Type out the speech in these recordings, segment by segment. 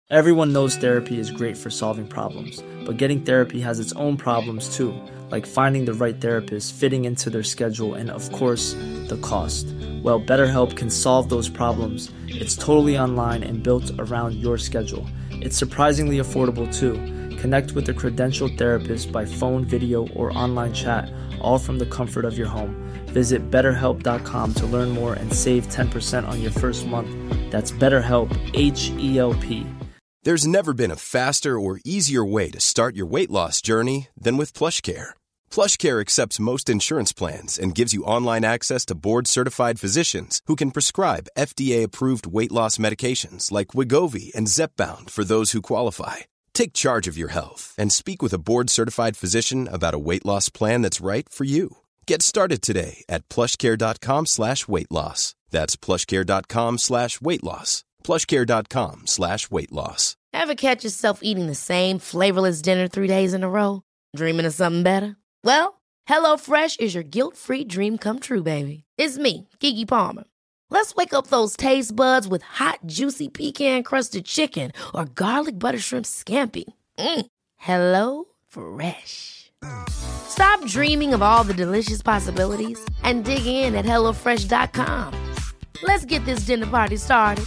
Everyone knows therapy is great for solving problems, but getting therapy has its own problems too, like finding the right therapist, fitting into their schedule, and of course, the cost. Well, BetterHelp can solve those problems. It's totally online and built around your schedule. It's surprisingly affordable too. Connect with a credentialed therapist by phone, video, or online chat, all from the comfort of your home. Visit BetterHelp.com to learn more and save 10% on your first month. That's BetterHelp, H-E-L-P. There's never been a faster or easier way to start your weight loss journey than with PlushCare. PlushCare accepts most insurance plans and gives you online access to board-certified physicians who can prescribe FDA-approved weight loss medications like Wegovy and Zepbound for those who qualify. Take charge of your health and speak with a board-certified physician about a weight loss plan that's right for you. Get started today at plushcare.com/weightloss. That's plushcare.com/weightloss. plushcare.com/weightloss. Ever catch yourself eating the same flavorless dinner 3 days in a row? Dreaming of something better? Well, HelloFresh is your guilt-free dream come true, baby. It's me, Keke Palmer. Let's wake up those taste buds with hot, juicy pecan-crusted chicken or garlic butter shrimp scampi. Hello Fresh. Stop dreaming of all the delicious possibilities and dig in at HelloFresh.com. Let's get this dinner party started.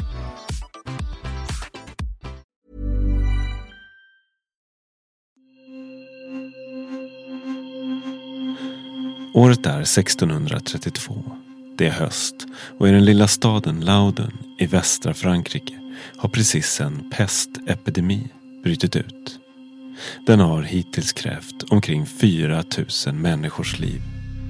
Året är 1632. Det är höst och i den lilla staden Lauden i västra Frankrike har precis en pestepidemi brutit ut. Den har hittills krävt omkring 4 000 människors liv.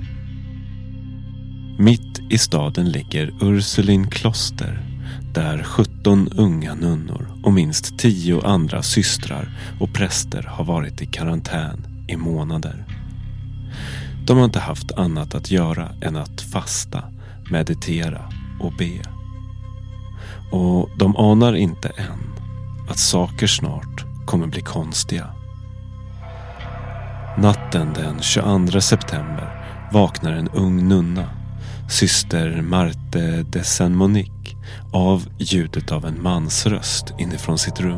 Mitt i staden ligger Ursulin kloster, där 17 unga nunnor och minst 10 andra systrar och präster har varit i karantän i månader. De har inte haft annat att göra än att fasta, meditera och be. Och de anar inte än att saker snart kommer bli konstiga. Natten den 22 september vaknar en ung nunna, syster Marthe de Saint-Monique, av ljudet av en mans röst inifrån sitt rum.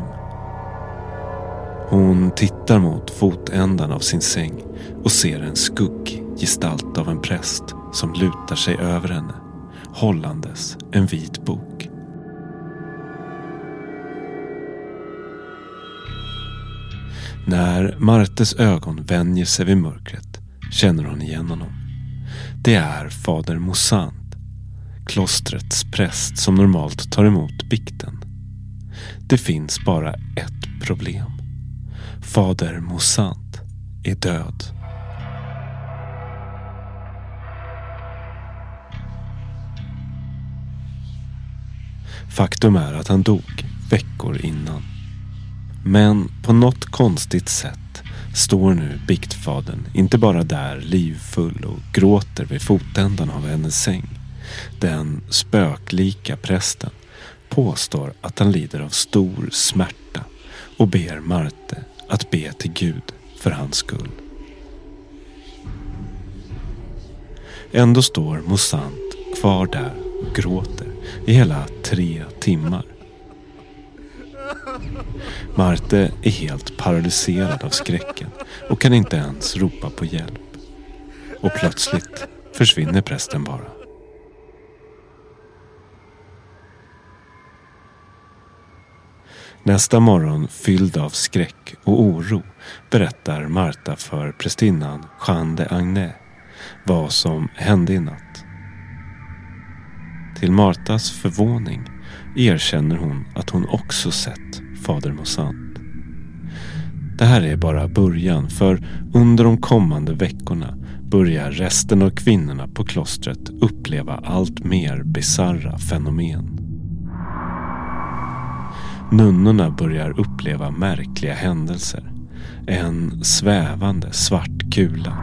Hon tittar mot fotändan av sin säng och ser en skuggig gestalt av en präst som lutar sig över henne, hållandes en vit bok. När Martes ögon vänjer sig vid mörkret känner hon igen honom. Det är fader Mossant, klostrets präst som normalt tar emot bikten. Det finns bara ett problem. Fader Mossant är död. Faktum är att han dog veckor innan. Men på något konstigt sätt står nu biktfadern inte bara där livfull och gråter vid fotändan av hennes säng. Den spöklika prästen påstår att han lider av stor smärta och ber Marthe att be till Gud för hans skull. Ändå står Mossant kvar där och gråter i hela 3 timmar. Marthe är helt paralyserad av skräcken och kan inte ens ropa på hjälp. Och plötsligt försvinner prästen bara. Nästa morgon, fylld av skräck och oro, berättar Martha för prästinnan Jeanne de Agnès vad som hände i natt. Till Martas förvåning erkänner hon att hon också sett fader Mossant. Det här är bara början, för under de kommande veckorna börjar resten av kvinnorna på klostret uppleva allt mer bizarra fenomen. Nunnorna börjar uppleva märkliga händelser. En svävande svart kula.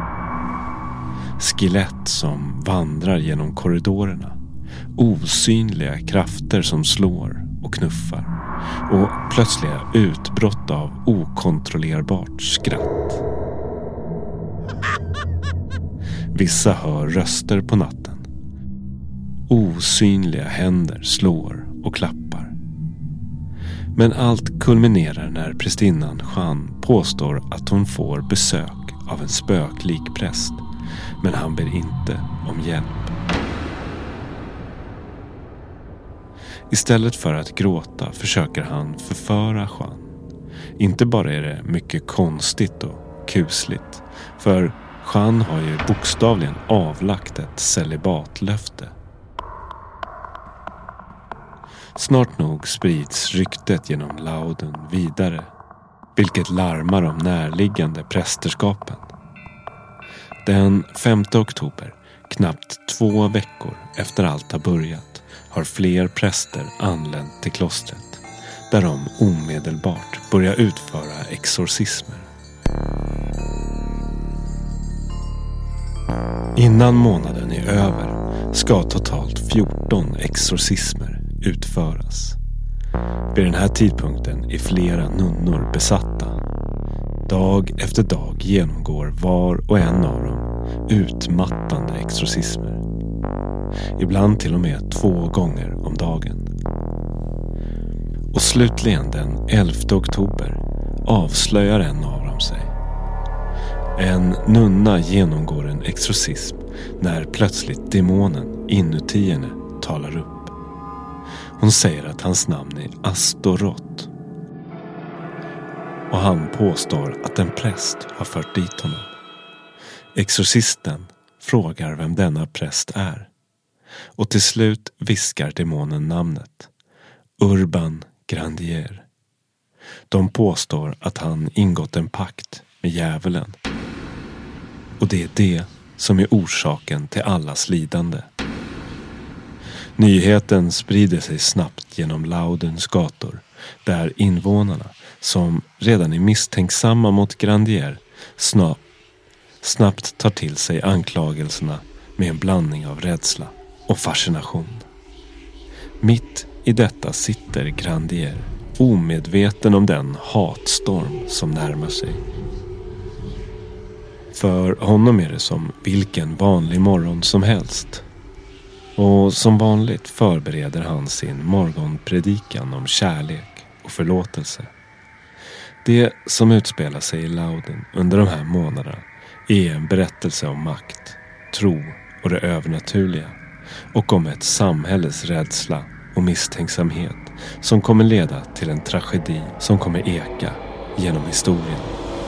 Skelett som vandrar genom korridorerna. Osynliga krafter som slår och knuffar. Och plötsliga utbrott av okontrollerbart skratt. Vissa hör röster på natten. Osynliga händer slår och klappar. Men allt kulminerar när prästinnan Jeanne påstår att hon får besök av en spöklik präst, men han ber inte om hjälp. Istället för att gråta försöker han förföra Jeanne. Inte bara är det mycket konstigt och kusligt, för Jeanne har ju bokstavligen avlagt ett celibatlöfte. Snart nog sprids ryktet genom Lauden vidare, vilket larmar om närliggande prästerskapen. Den 5 oktober, knappt 2 veckor efter allt har börjat, har fler präster anlänt till klostret, där de omedelbart börjar utföra exorcismer. Innan månaden är över ska totalt 14 exorcismer utföras. Vid den här tidpunkten är flera nunnor besatta. Dag efter dag genomgår var och en av dem utmattande exorcismer. Ibland till och med 2 gånger om dagen. Och slutligen den 11 oktober avslöjar en av dem sig. En nunna genomgår en exorcism när plötsligt demonen inuti henne talar upp. Hon säger att hans namn är Astoråt. Och han påstår att en präst har fört dit honom. Exorcisten frågar vem denna präst är. Och till slut viskar demonen namnet. Urban Grandier. De påstår att han ingått en pakt med djävulen. Och det är det som är orsaken till allas lidande. Nyheten sprider sig snabbt genom Laudens gator, där invånarna, som redan är misstänksamma mot Grandier, snabbt tar till sig anklagelserna med en blandning av rädsla och fascination. Mitt i detta sitter Grandier, omedveten om den hatstorm som närmar sig. För honom är det som vilken vanlig morgon som helst. Och som vanligt förbereder han sin morgonpredikan om kärlek och förlåtelse. Det som utspelar sig i Lauden under de här månaderna är en berättelse om makt, tro och det övernaturliga. Och om ett samhälles rädsla och misstänksamhet som kommer leda till en tragedi som kommer eka genom historien.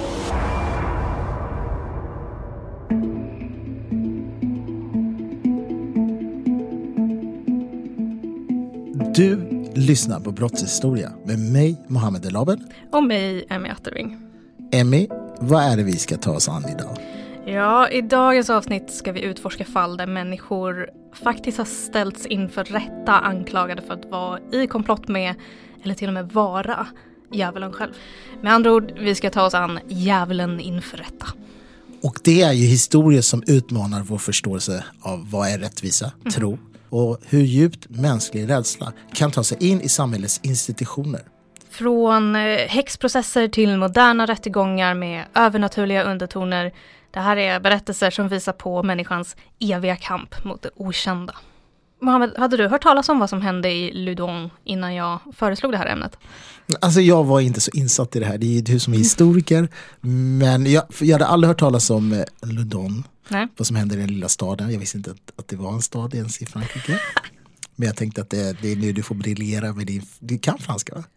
Du lyssnar på Brottshistoria med mig, Mohammed Elaben. Och mig, Emmy Atterving. Emmy, vad är det vi ska ta oss an idag? Ja, i dagens avsnitt ska vi utforska fall där människor faktiskt har ställts inför rätta anklagade för att vara i komplott med, eller till och med vara, djävulen själv. Med andra ord, vi ska ta oss an djävulen inför rätta. Och det är ju historier som utmanar vår förståelse av vad är rättvisa, tro och hur djupt mänsklig rädsla kan ta sig in i samhällets institutioner. Från häxprocesser till moderna rättegångar med övernaturliga undertoner. Det här är berättelser som visar på människans eviga kamp mot det okända. Mohammed, hade du hört talas om vad som hände i Loudun innan jag föreslog det här ämnet? Alltså jag var inte så insatt i det här. Det är ju du som är historiker. Men jag hade aldrig hört talas om Loudun. Nej. Vad som hände i den lilla staden. Jag visste inte att det var en stad ens i Frankrike. Men jag tänkte att det är nu du får briljera med din... Du kan franska, va?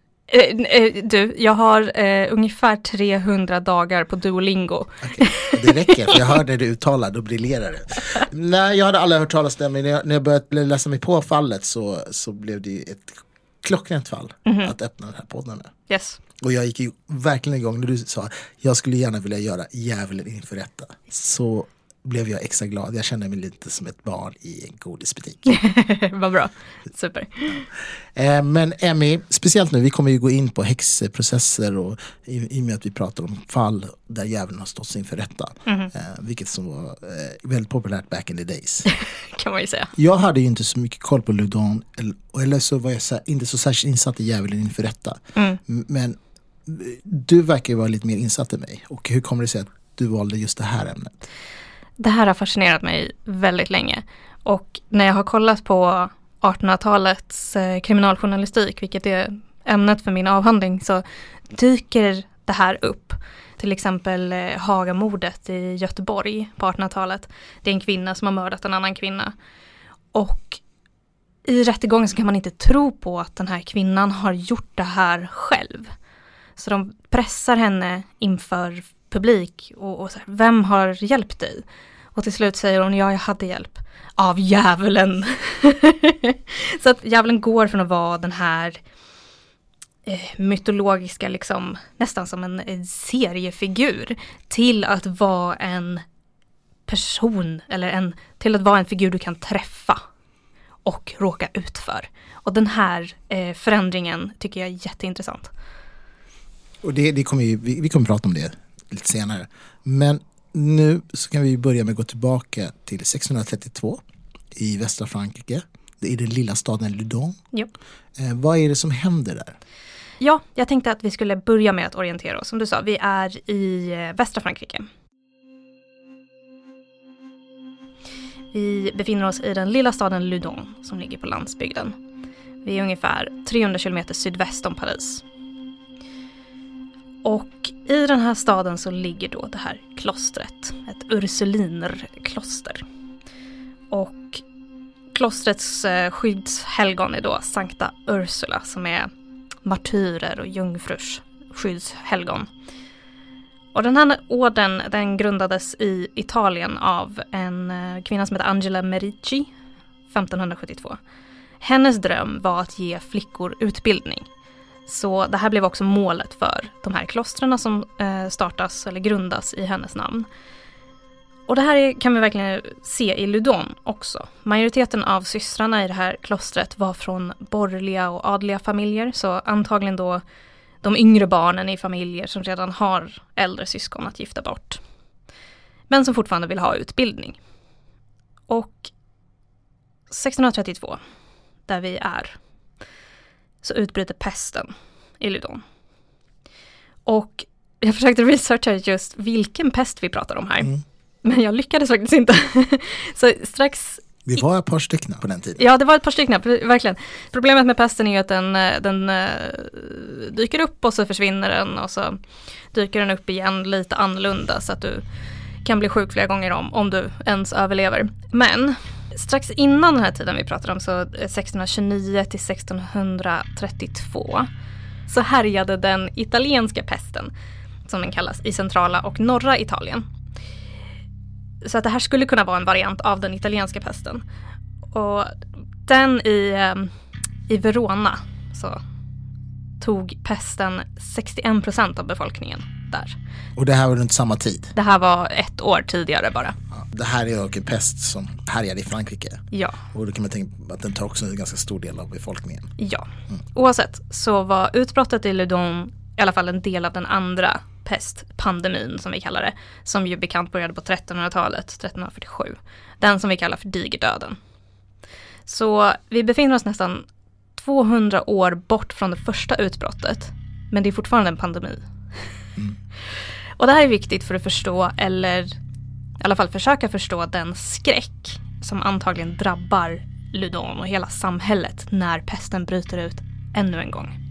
Du, jag har ungefär 300 dagar på Duolingo. Okay. Det räcker, för jag hörde det uttalad och briljerade. Nej, jag hade aldrig hört talas om det, men när jag började läsa mig på fallet så blev det ett klockrent fall att öppna den här podden med. Yes. Och jag gick ju verkligen igång när du sa jag skulle gärna vilja göra djävulen inför rätta. Så blev jag extra glad. Jag kände mig lite som ett barn i en godisbutik. Vad bra. Super. Men Emmy, speciellt nu, vi kommer ju gå in på häxprocesser och i och med att vi pratar om fall där djävulen har stått inför rätta. Vilket som var väldigt populärt back in the days. Kan man ju säga. Jag hade ju inte så mycket koll på Loudun, eller så var jag inte så särskilt insatt i djävulen inför rätta. Men du verkar ju vara lite mer insatt än mig. Och hur kommer det sig att du valde just det här ämnet? Det här har fascinerat mig väldigt länge. Och när jag har kollat på 1800-talets kriminaljournalistik, vilket är ämnet för min avhandling så dyker det här upp. Till exempel Hagamordet i Göteborg på 1800-talet. Det är en kvinna som har mördat en annan kvinna. Och i rättegången så kan man inte tro på att den här kvinnan har gjort det här själv. Så de pressar henne inför publik och så här, vem har hjälpt dig? Och till slut säger hon, ja, jag hade hjälp av djävulen. Så att djävulen går från att vara den här mytologiska, liksom, nästan som en seriefigur, till att vara en person, eller till att vara en figur du kan träffa och råka ut för. Och den här förändringen tycker jag är jätteintressant. Och vi kommer prata om det lite senare. Men nu så kan vi börja med att gå tillbaka till 1632 i västra Frankrike. Det är den lilla staden Loudun. Jo. Vad är det som händer där? Ja, jag tänkte att vi skulle börja med att orientera oss. Som du sa, vi är i västra Frankrike. Vi befinner oss i den lilla staden Loudun som ligger på landsbygden. Vi är ungefär 300 kilometer sydväst om Paris. Och i den här staden så ligger då det här klostret, ett ursulinerkloster. Och klostrets skyddshelgon är då Sankta Ursula, som är martyrer och jungfrurs skyddshelgon. Och den här orden, den grundades i Italien av en kvinna som heter Angela Merici 1572. Hennes dröm var att ge flickor utbildning. Så det här blev också målet för de här klostrarna som startas eller grundas i hennes namn. Och det här kan vi verkligen se i Loudun också. Majoriteten av systrarna i det här klostret var från borgerliga och adliga familjer. Så antagligen då de yngre barnen i familjer som redan har äldre syskon att gifta bort. Men som fortfarande vill ha utbildning. Och 1632, där vi är, så utbryter pesten i Loudun. Och jag försökte researcha just vilken pest vi pratar om här. Men jag lyckades faktiskt inte. Så strax... Det var ett par stycken på den tiden. Ja, det var ett par stycken, verkligen. Problemet med pesten är ju att den dyker upp och så försvinner den. Och så dyker den upp igen lite annorlunda så att du kan bli sjuk flera gånger om du ens överlever. Men strax innan den här tiden vi pratar om, så 1629 till 1632, så härjade den italienska pesten, som den kallas, i centrala och norra Italien. Så att det här skulle kunna vara en variant av den italienska pesten. Och den i Verona så tog pesten 61% av befolkningen där. Och det här var runt samma tid? Det här var 1 år tidigare bara. Ja, det här är ju en pest som härjade i Frankrike. Ja. Och då kan man tänka att den tar också en ganska stor del av befolkningen. Ja. Oavsett så var utbrottet i Loudun i alla fall en del av den andra pestpandemin som vi kallar det, som ju bekant började på 1300-talet, 1347. Den som vi kallar för digerdöden. Så vi befinner oss nästan 200 år bort från det första utbrottet, men det är fortfarande en pandemi. Och det här är viktigt för att förstå, eller i alla fall försöka förstå, den skräck som antagligen drabbar Loudun och hela samhället när pesten bryter ut ännu en gång.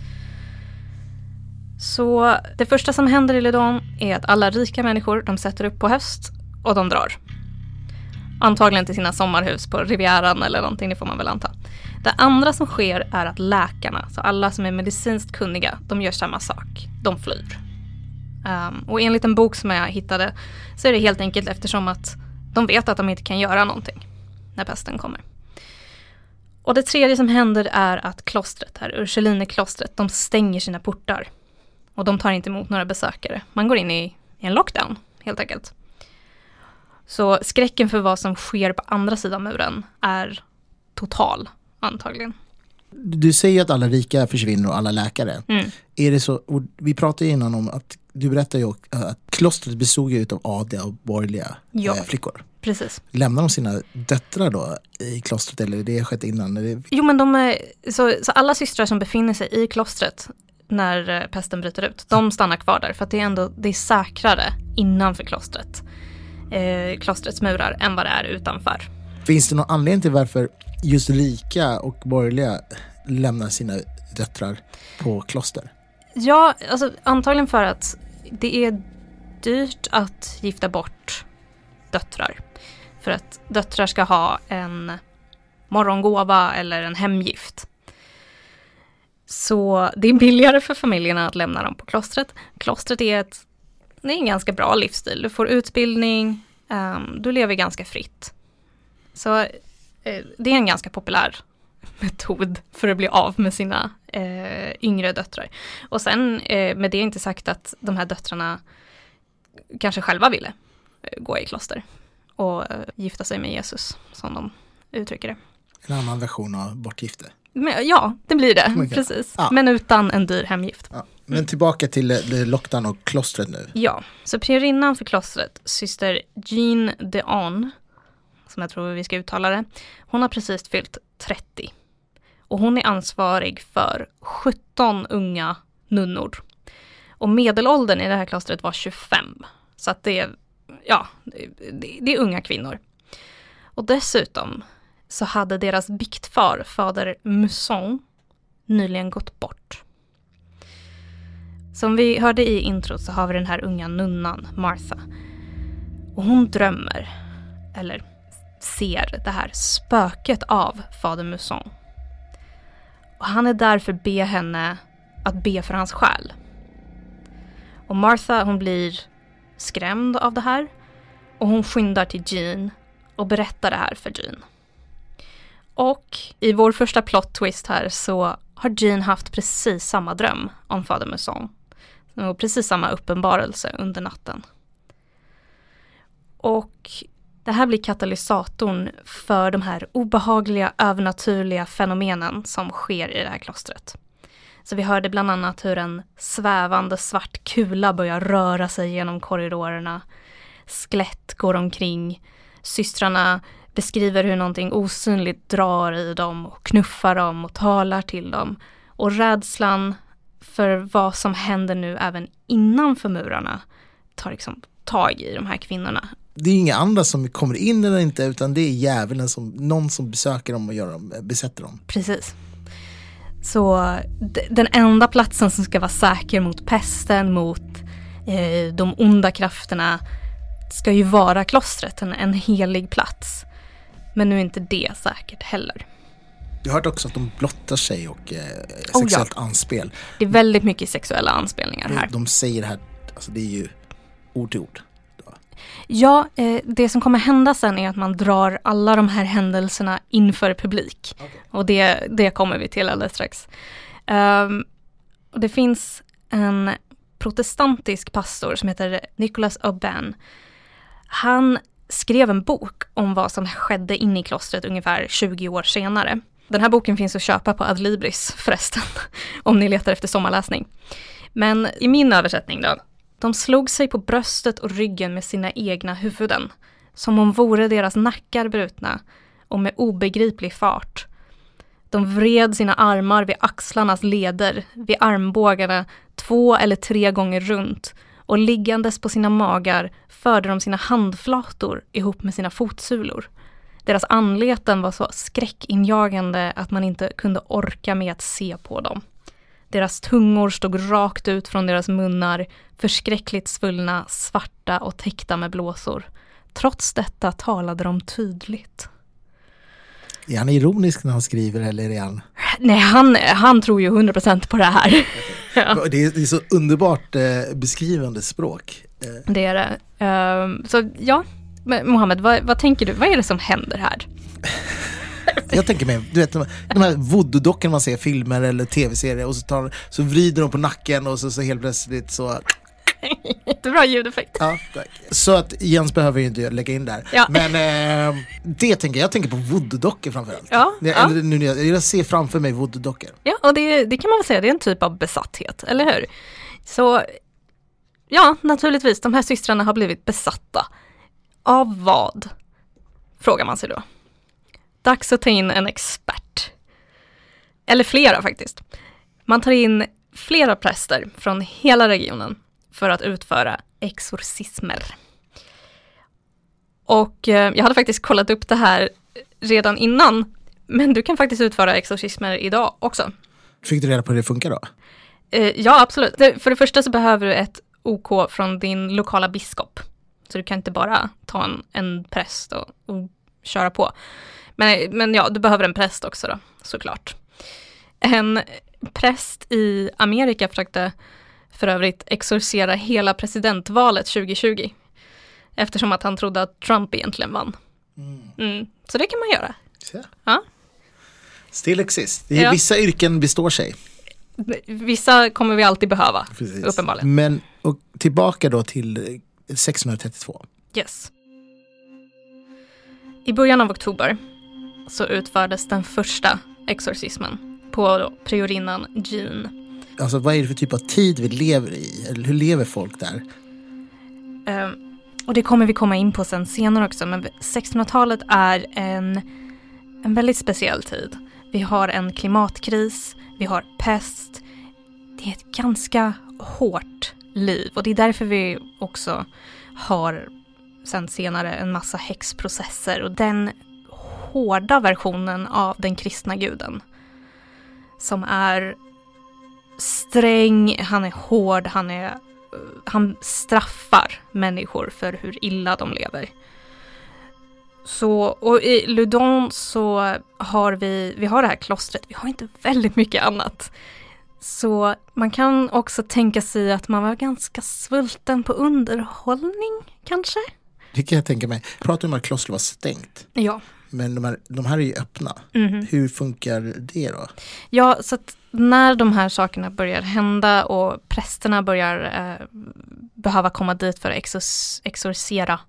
Så det första som händer i Loudun är att alla rika människor, de sätter upp på höst och de drar. Antagligen till sina sommarhus på Rivieran eller någonting, det får man väl anta. Det andra som sker är att läkarna, så alla som är medicinskt kunniga, de gör samma sak. De flyr. Och enligt en bok som jag hittade så är det helt enkelt eftersom att de vet att de inte kan göra någonting när pesten kommer. Och det tredje som händer är att klostret, här Ursulinerklostret, de stänger sina portar. Och de tar inte emot några besökare. Man går in i en lockdown, helt enkelt. Så skräcken för vad som sker på andra sidan muren är total, antagligen. Du säger att alla rika försvinner och alla läkare. Är det så, och vi pratade innan om att du berättade ju att klostret bestod ju av adliga och borgerliga flickor. Precis. Lämnar de sina döttrar då i klostret, eller det skett innan? Jo, men så alla systrar som befinner sig i klostret när pesten bryter ut, de stannar kvar där för att det är säkrare innanför klostrets murar än vad det är utanför. Finns det någon anledning till varför just rika och borgerliga lämnar sina döttrar på kloster? Ja, alltså antagligen för att det är dyrt att gifta bort döttrar. För att döttrar ska ha en morgongåva eller en hemgift. Så det är billigare för familjerna att lämna dem på klostret. Klostret är en ganska bra livsstil. Du får utbildning, du lever ganska fritt. Så det är en ganska populär metod för att bli av med sina yngre döttrar. Och sen med det är inte sagt att de här döttrarna kanske själva ville gå i kloster och gifta sig med Jesus, som de uttrycker det. En annan version av bortgifte. Ja, det blir det, precis. Ja. Men utan en dyr hemgift. Ja. Men tillbaka till Lockdown och klostret nu. Ja, så priorinnan för klostret, syster Jean Deon, som jag tror vi ska uttala det, hon har precis fyllt 30. Och hon är ansvarig för 17 unga nunnor. Och medelåldern i det här klostret var 25. Så att det är unga kvinnor. Och dessutom så hade deras biktfar, fader Musson, nyligen gått bort. Som vi hörde i introt så har vi den här unga nunnan, Martha. Och hon drömmer, eller ser det här spöket av fader Musson. Och han är därför be henne att be för hans själ. Och Martha, hon blir skrämd av det här. Och hon skyndar till Jean och berättar det här för Jean. Och i vår första plot twist här så har Jean haft precis samma dröm om fader Musson. Och precis samma uppenbarelse under natten. Och det här blir katalysatorn för de här obehagliga, övernaturliga fenomenen som sker i det här klostret. Så vi hörde bland annat hur en svävande svart kula börjar röra sig genom korridorerna. Skelett går omkring. Systrarna beskriver hur någonting osynligt drar i dem och knuffar dem och talar till dem. Och rädslan för vad som händer nu även innanför murarna tar liksom tag i de här kvinnorna. Det är inga andra som kommer in eller inte, utan det är djävulen, någon som besöker dem och besätter dem. Precis. Så den enda platsen som ska vara säker mot pesten, mot de onda krafterna, ska ju vara klostret, en helig plats. Men nu är inte det säkert heller. Jag har hört också att de blottar sig och sexuellt anspel. Det är väldigt mycket sexuella anspelningar här. De säger det här, alltså det är ju ord till ord. Ja, det som kommer hända sen är att man drar alla de här händelserna inför publik. Okay. Och det kommer vi till alldeles strax. Och det finns en protestantisk pastor som heter Nicholas Aubin. Han skrev en bok om vad som skedde inne i klostret ungefär 20 år senare. Den här boken finns att köpa på Adlibris förresten, om ni letar efter sommarläsning. Men i min översättning då. De slog sig på bröstet och ryggen med sina egna huvuden, som om vore deras nackar brutna, och med obegriplig fart. De vred sina armar vid axlarnas leder, vid armbågarna 2 eller 3 gånger runt, och liggandes på sina magar förde de sina handflator ihop med sina fotsulor. Deras anleten var så skräckinjagande att man inte kunde orka med att se på dem. Deras tungor stod rakt ut från deras munnar, förskräckligt svullna, svarta och täckta med blåsor. Trots detta talade de tydligt. Är han ironisk när han skriver, eller är han... Nej, han tror ju 100% på det här. Okay. Ja. Det är så underbart beskrivande språk. Det är det. Så ja, Mohammed, vad tänker du? Vad är det som händer här? Jag tänker mig, du vet, de här voodoo-dockorna man ser i filmer eller tv-serier, och så vrider de på nacken och så helt plötsligt så... Jättebra ljudeffekt. Ja, tack. Så att Jens behöver ju inte lägga in där. Ja. Men jag tänker på voodoo-dockor framförallt. Ja, jag ser framför mig voodoo-dockor. Ja, och det kan man väl säga, det är en typ av besatthet, eller hur? Så ja, naturligtvis, de här systrarna har blivit besatta. Av vad? Frågar man sig då. Dags att ta in en expert. Eller flera faktiskt. Man tar in flera präster från hela regionen för att utföra exorcismer. Och jag hade faktiskt kollat upp det här redan innan. Men du kan faktiskt utföra exorcismer idag också. Fick du reda på hur det funkar då? Ja, absolut. För det första så behöver du ett OK från din lokala biskop. Så du kan inte bara ta en präst och köra på. Men ja, du behöver en präst också då, såklart. En präst i Amerika försökte för övrigt exorcera hela presidentvalet 2020. Eftersom att han trodde att Trump egentligen vann. Så det kan man göra. Ja. Still exist. Vissa yrken består sig. Vissa kommer vi alltid behöva, uppenbarligen. Men och tillbaka då till 1632. Yes. I början av oktober så utfördes den första exorcismen på priorinnan Jean. Alltså vad är det för typ av tid vi lever i? Eller hur lever folk där? Och det kommer vi komma in på sen senare också. Men 1600-talet är en väldigt speciell tid. Vi har en klimatkris, vi har pest. Det är ett ganska hårt liv. Och det är därför vi också har sen senare en massa häxprocesser. Och den hårda versionen av den kristna guden. Som är sträng, han är hård, han straffar människor för hur illa de lever. Så, och i Loudun så har vi har det här klostret, vi har inte väldigt mycket annat. Så man kan också tänka sig att man var ganska svulten på underhållning, kanske? Det kan jag tänka mig. Pratar om att klostret var stängt. Ja. Men de här är ju öppna. Hur funkar det då? Ja, så att när de här sakerna börjar hända och prästerna börjar behöva komma dit för att exorcera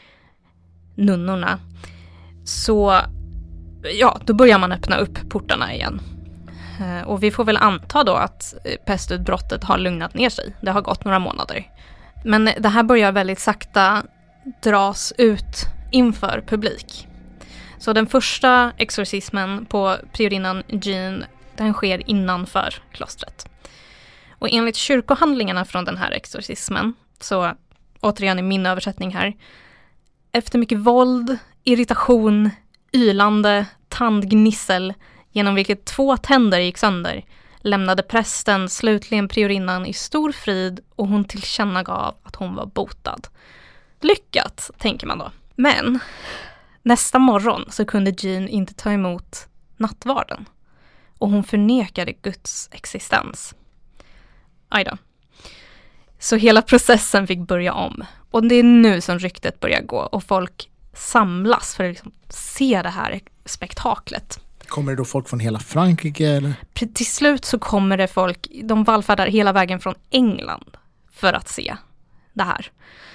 nunnorna, så ja, då börjar man öppna upp portarna igen. Och vi får väl anta då att pestutbrottet har lugnat ner sig. Det har gått några månader. Men det här börjar väldigt sakta dras ut inför publik. Så den första exorcismen på priorinnan Jean, den sker innanför klostret. Och enligt kyrkohandlingarna från den här exorcismen, så återigen i min översättning här, efter mycket våld, irritation, ylande, tandgnissel, genom vilket 2 tänder gick sönder, lämnade prästen slutligen priorinnan i stor frid och hon tillkännagav att hon var botad. Lyckat, tänker man då. Men nästa morgon så kunde Jean inte ta emot nattvarden. Och hon förnekade Guds existens. Aj då. Så hela processen fick börja om. Och det är nu som ryktet börjar gå. Och folk samlas för att liksom se det här spektaklet. Kommer det då folk från hela Frankrike? Eller? Till slut så kommer det folk, de vallfärdar hela vägen från England för att se det här.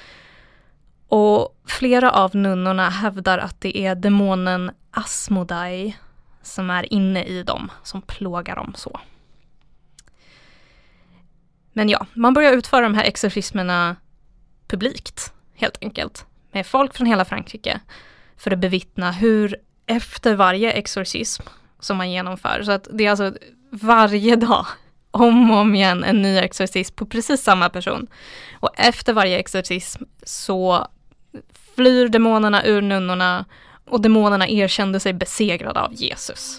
Och flera av nunnorna hävdar att det är demonen Asmodai som är inne i dem, som plågar dem så. Men ja, man börjar utföra de här exorcismerna publikt, helt enkelt. Med folk från hela Frankrike för att bevittna hur efter varje exorcism som man genomför, så att det är alltså varje dag om och om igen en ny exorcism på precis samma person. Och efter varje exorcism så flyr demonerna ur nunnorna och demonerna erkände sig besegrade av Jesus.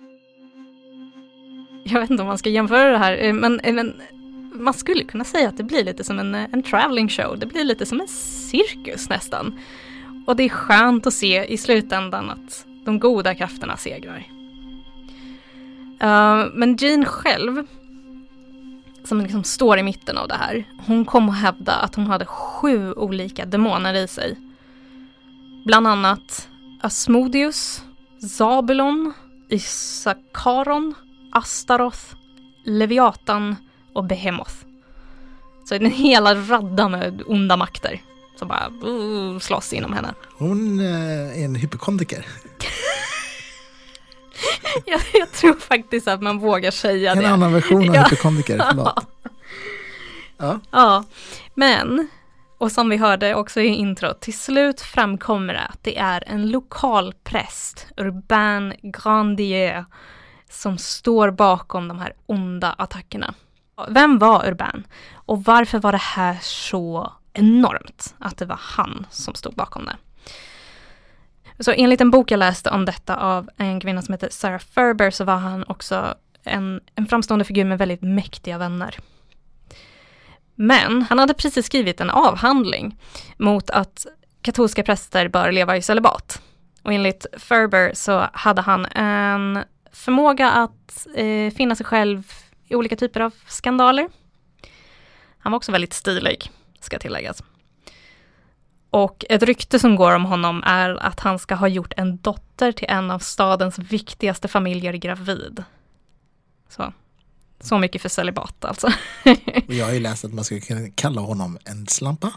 Jag vet inte om man ska jämföra det här, men man skulle kunna säga att det blir lite som en traveling show. Det blir lite som en cirkus nästan. Och det är skönt att se i slutändan att de goda krafterna segrar. Men Jean själv, som liksom står i mitten av det här, hon kom att hävda att hon hade 7 olika demoner i sig. Bland annat Asmodeus, Zabulon, Issakaron, Astaroth, Leviatan och Behemoth. Så det är en hela radda med onda makter som bara slåss inom henne. Hon är en hypokondriker. Jag tror faktiskt att man vågar säga det. En annan version av hypokondriker, förlåt. Ja, men, och som vi hörde också i intro, till slut framkommer det att det är en lokal präst, Urbain Grandier, som står bakom de här onda attackerna. Vem var Urbain? Och varför var det här så enormt att det var han som stod bakom det? Så enligt en bok jag läste om detta av en kvinna som heter Sarah Ferber, så var han också en framstående figur med väldigt mäktiga vänner. Men han hade precis skrivit en avhandling mot att katolska präster bör leva i celibat. Och enligt Ferber så hade han en förmåga att finna sig själv i olika typer av skandaler. Han var också väldigt stilig, ska tilläggas. Och ett rykte som går om honom är att han ska ha gjort en dotter till en av stadens viktigaste familjer gravid. Så mycket för celibat alltså. Och jag har ju läst att man ska kunna kalla honom en slampa.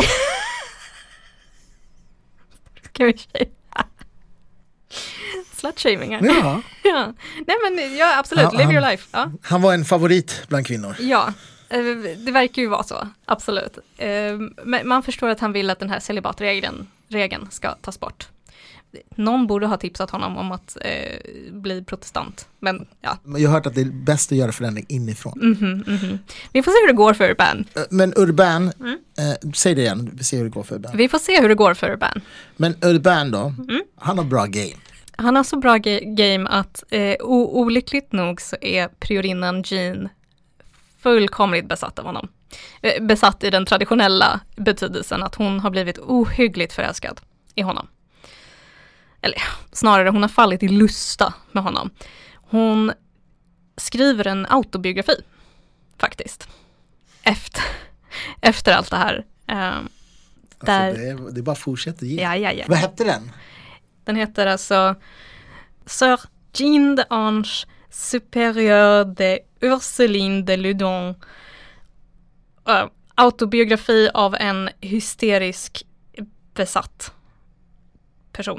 Ska vi säga? Slutshaming här. Ja. Ja. Nej men ja, absolut, live your life. Ja. Han var en favorit bland kvinnor. Ja, det verkar ju vara så, absolut. Men man förstår att han vill att den här celibatregeln ska tas bort. Någon borde ha tipsat honom om att bli protestant. Men ja. Jag har hört att det är bäst att göra förändring inifrån. Vi får se hur det går för Urban. Men Urban, säg det igen, vi ser hur det går för Urban. Vi får se hur det går för Urban. Men Urban då, han har bra game. Han har så bra game att olyckligt nog så är priorinnan Jean fullkomligt besatt av honom. Besatt i den traditionella betydelsen att hon har blivit ohyggligt förälskad i honom. Eller snarare, hon har fallit i lusta med honom. Hon skriver en autobiografi, faktiskt. Efter allt det här. Där... Alltså det är bara fortsätt att ge. Ja. Vad hette den? Den heter alltså Sœur Jean d'Ange Supérieure de Ursuline de Ludon. Autobiografi av en hysterisk besatt person.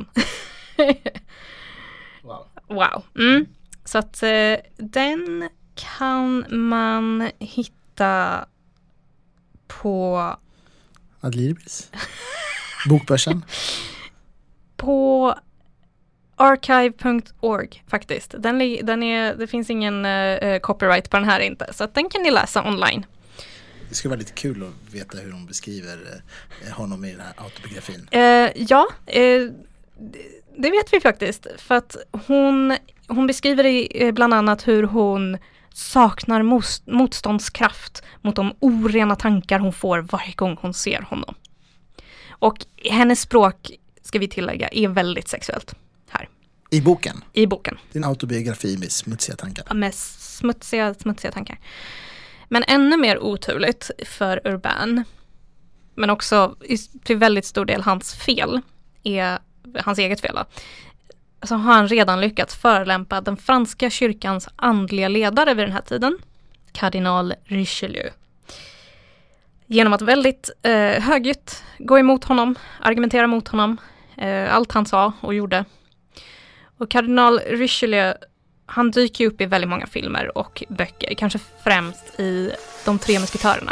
Wow. Så att den kan man hitta på Adlibris. Bokbörsen. På archive.org faktiskt. Det finns ingen copyright på den här inte. Så att den kan ni läsa online. Det skulle vara lite kul att veta hur de beskriver honom i den här autobiografin. Det vet vi faktiskt. För att hon beskriver bland annat hur hon saknar motståndskraft mot de orena tankar hon får varje gång hon ser honom. Och hennes språk, ska vi tillägga, är väldigt sexuellt här. I boken? I boken. Din autobiografi med smutsiga tankar. Ja, med smutsiga tankar. Men ännu mer oturligt för Urban, men också till väldigt stor del hans fel, är hans eget fel. Så har han redan lyckats förolämpa den franska kyrkans andliga ledare vid den här tiden, kardinal Richelieu. Genom att väldigt högljutt gå emot honom, argumentera mot honom, allt han sa och gjorde. Och kardinal Richelieu, han dyker upp i väldigt många filmer och böcker, kanske främst i De tre musketörerna.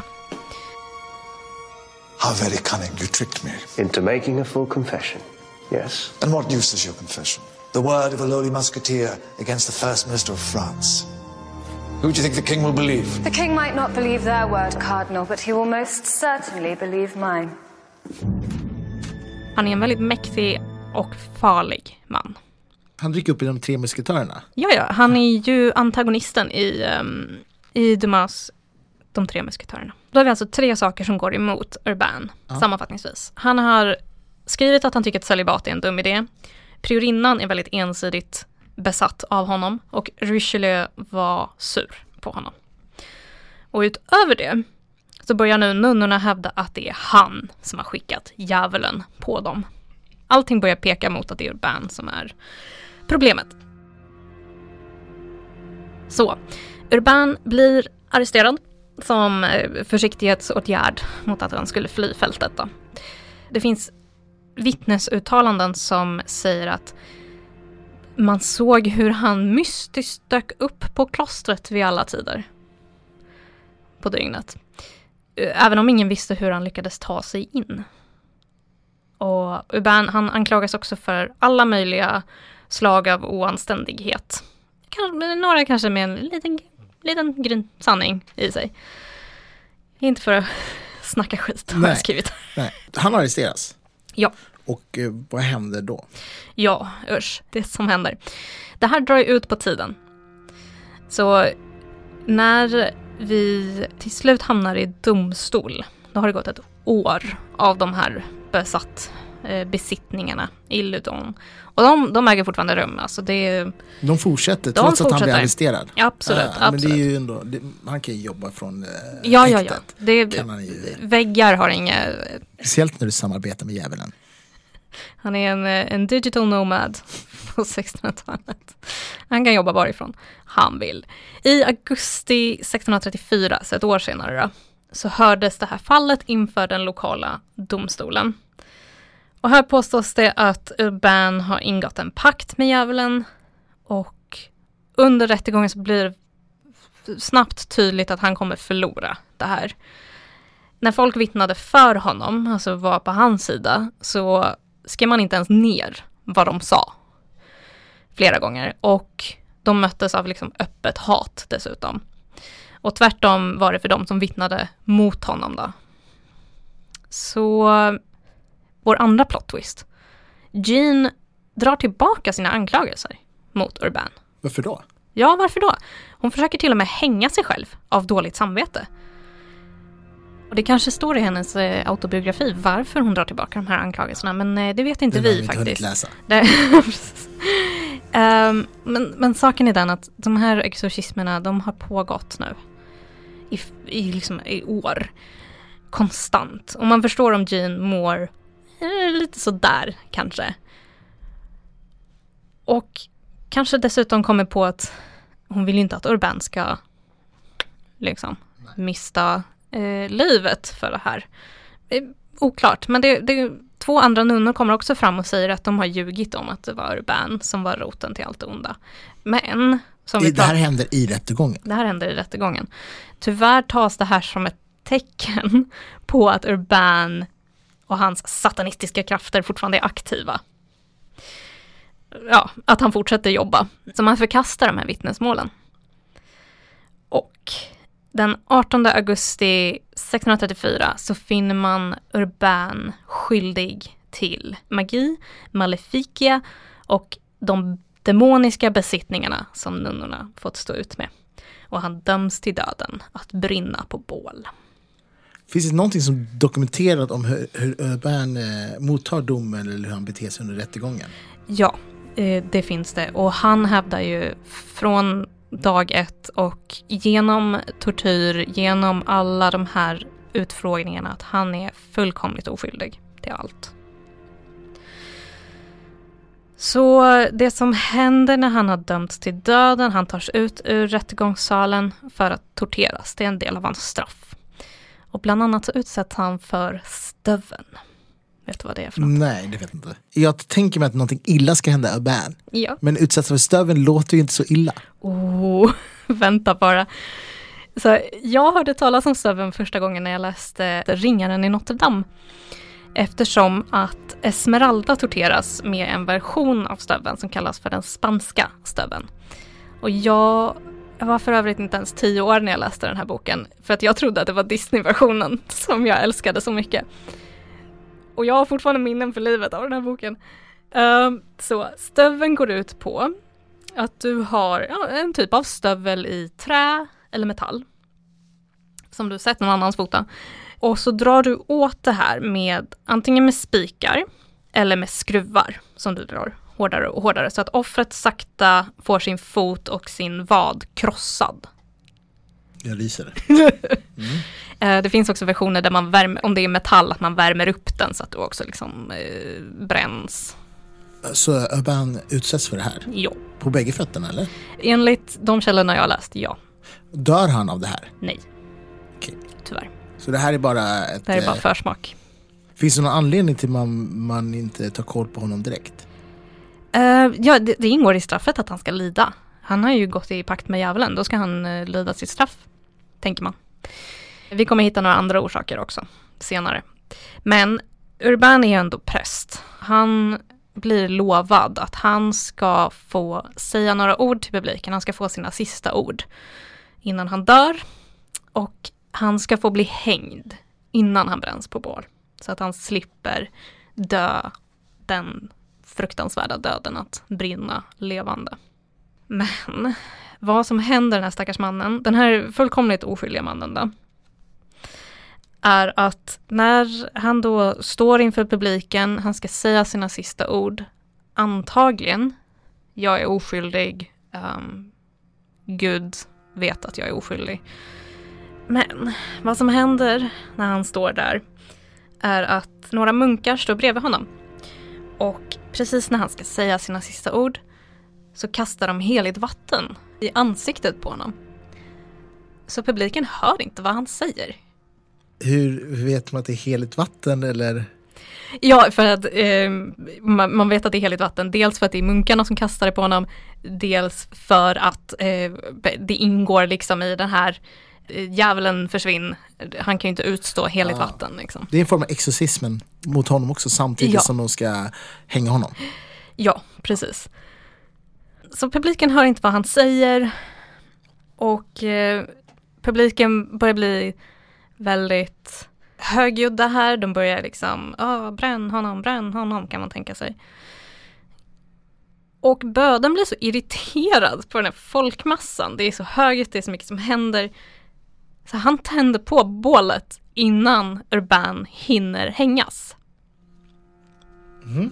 How very cunning you tricked me. Into making a full confession, yes. And what use is your confession? The word of a lowly musketeer against the first minister of France. Who do you think the king will believe? The king might not believe their word, Cardinal, but he will most certainly believe mine. Han är en väldigt mäktig och farlig man. Han dyker upp i De tre musketörerna. Ja, han är ju antagonisten i Dumas De tre musketörerna. Då har vi alltså 3 saker som går emot Urban, sammanfattningsvis. Han har skrivit att han tycker att celibat är en dum idé. Priorinnan är väldigt ensidigt besatt av honom och Richelieu var sur på honom. Och utöver det så börjar nu nunnorna hävda att det är han som har skickat djävulen på dem. Allting börjar peka mot att det är Urban som är problemet. Så, Urban blir arresterad som försiktighetsåtgärd mot att han skulle fly fältet då. Det finns vittnesuttalanden som säger att man såg hur han mystiskt dök upp på klostret vid alla tider på dygnet. Även om ingen visste hur han lyckades ta sig in. Och Urban, han anklagas också för alla möjliga slag av oanständighet. Några kanske med en liten grön sanning i sig. Inte för att snacka skit har jag skrivit. Nej. Han arresteras. Ja. Och vad händer då? Ja, det som händer. Det här drar ut på tiden. Så när vi till slut hamnar i domstol, då har det gått ett år av de här besittningarna i Loudun. Och de äger fortfarande rum. Alltså de fortsätter trots att han blir arresterad. Ja, absolut. Men det är ju ändå, han kan ju jobba från häktet. Väggar har inga... Speciellt när du samarbetar med djävulen. Han är en digital nomad på 1600-talet. Han kan jobba varifrån han vill. I augusti 1634, så ett år senare då, så hördes det här fallet inför den lokala domstolen. Och här påstås det att Urbain har ingått en pakt med djävulen, och under rättegången så blir det snabbt tydligt att han kommer förlora det här. När folk vittnade för honom, alltså var på hans sida, så skrev man inte ens ner vad de sa flera gånger, och de möttes av liksom öppet hat dessutom. Och tvärtom var det för dem som vittnade mot honom då. Så vår andra plot twist. Jean drar tillbaka sina anklagelser mot Urbain. Varför då? Ja, varför då? Hon försöker till och med hänga sig själv av dåligt samvete. Och det kanske står i hennes autobiografi varför hon drar tillbaka de här anklagelserna, men det vet inte vi faktiskt. Läsa. Men saken är den att de här exorcismerna, de har pågått nu i år. Konstant. Och man förstår om Jean mår lite sådär kanske. Och kanske dessutom kommer på att hon vill inte att Urbain ska liksom mista livet för det här. Oklart, men det 2 andra nunnor kommer också fram och säger att de har ljugit om att det var Urbain som var roten till allt onda. Men det här händer i rättegången. Det här händer i rättegången. Tyvärr tas det här som ett tecken på att Urbain och hans satanistiska krafter fortfarande är aktiva. Ja, att han fortsätter jobba. Så man förkastar de här vittnesmålen. Och den 18 augusti 1634 så finner man Urbain skyldig till magi, maleficia och de demoniska besittningarna som nunnorna fått stå ut med. Och han döms till döden att brinna på bål. Finns det någonting som dokumenterat om hur Urbain mottar domen eller hur han beter sig under rättegången? Ja, det finns det. Och han hävdar ju från dag 1 och genom tortyr, genom alla de här utfrågningarna att han är fullkomligt oskyldig till allt. Så det som händer när han har dömts till döden, han tas ut ur rättegångssalen för att torteras. Det är en del av hans straff. Och bland annat så utsätts han för stöven. Vet du vad det är för något? Nej, det vet jag inte. Jag tänker mig att någonting illa ska hända Urbain. Ja. Men utsättas för stöven låter ju inte så illa. Vänta bara. Så jag hörde talas om stöven första gången när jag läste Ringaren i Notre Dame. Eftersom att Esmeralda torteras med en version av stöven som kallas för den spanska stöven. Och jag var för övrigt inte ens 10 år när jag läste den här boken. För att jag trodde att det var Disney-versionen som jag älskade så mycket. Och jag har fortfarande minnen för livet av den här boken. Så stöven går ut på att du har en typ av stövel i trä eller metall. Som du sett någon annans fota. Och så drar du åt det här med antingen med spikar eller med skruvar som du drar hårdare och hårdare. Så att offret sakta får sin fot och sin vad krossad. Jag ryser. Det finns också versioner där man värmer, om det är metall, att man värmer upp den så att du också liksom bränns. Så Urbain utsätts för det här? Jo. På bägge fötterna eller? Enligt de källorna jag har läst, ja. Dör han av det här? Nej. Okej. Tyvärr. Så det här är bara ett... Det här är bara försmak. Finns det någon anledning till man inte tar koll på honom direkt? Ja, det ingår i straffet att han ska lida. Han har ju gått i pakt med djävulen. Då ska han lida sitt straff, tänker man. Vi kommer hitta några andra orsaker också senare. Men Urbain är ju ändå präst. Han blir lovad att han ska få säga några ord till publiken. Han ska få sina sista ord innan han dör. Och han ska få bli hängd innan han bränns på bål. Så att han slipper dö den fruktansvärda döden att brinna levande. Men vad som händer den här stackars mannen, den här fullkomligt oskyldiga mannen då, är att när han då står inför publiken, han ska säga sina sista ord, antagligen, jag är oskyldig, Gud vet att jag är oskyldig. Men vad som händer när han står där är att några munkar står bredvid honom. Och precis när han ska säga sina sista ord så kastar de heligt vatten i ansiktet på honom. Så publiken hör inte vad han säger. Hur vet man att det är heligt vatten eller? Ja, för att man vet att det är heligt vatten. Dels för att det är munkarna som kastar det på honom. Dels för att det ingår liksom i den här djävulen försvinn. Han kan ju inte utstå heligt vatten. Liksom. Det är en form av exorcismen mot honom också samtidigt som de ska hänga honom. Ja, precis. Så publiken hör inte vad han säger. Och publiken börjar bli väldigt högljudda här. De börjar liksom, bränn honom kan man tänka sig. Och böden blir så irriterad på den här folkmassan. Det är så högt, det är så mycket som händer. Så han tänder på bålet innan Urban hinner hängas. Mm.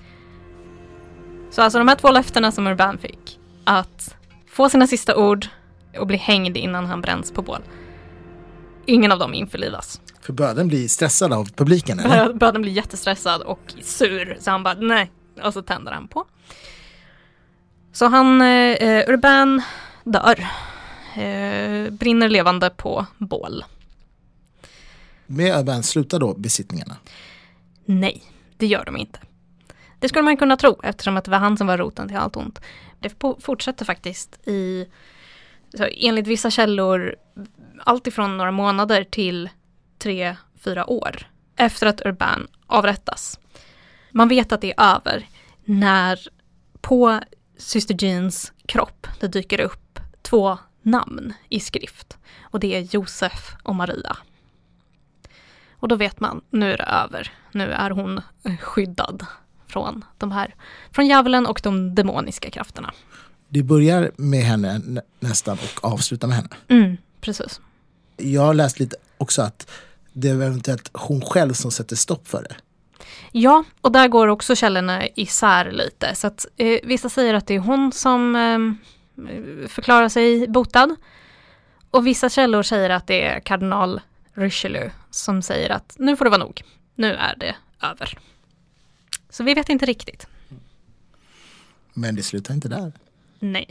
Så alltså de här 2 löftena som Urban fick, att få sina sista ord och bli hängd innan han bränns på bål. Ingen av dem införlivas. För böden blir stressad av publiken, eller? Böden blir jättestressad och sur. Så han bara, nej. Och så tänder han på. Så han, Urban dör. Brinner levande på bål. Med Urban slutar då besittningarna? Nej, det gör de inte. Det skulle man kunna tro eftersom att det var han som var roten till allt ont. Det fortsätter faktiskt enligt vissa källor allt ifrån några månader till 3-4 år efter att Urban avrättas. Man vet att det är över när på Syster Jeans kropp det dyker upp 2 namn i skrift. Och det är Josef och Maria. Och då vet man, nu är det över. Nu är hon skyddad från djävulen och de demoniska krafterna. Det börjar med henne nästan och avslutar med henne. Precis. Jag har läst lite också att det är eventuellt hon själv som sätter stopp för det. Ja, och där går också källorna isär lite. Så att vissa säger att det är hon som förklarar sig botad. Och vissa källor säger att det är kardinal Richelieu som säger att nu får det vara nog. Nu är det över. Så vi vet inte riktigt. Men det slutar inte där. Nej.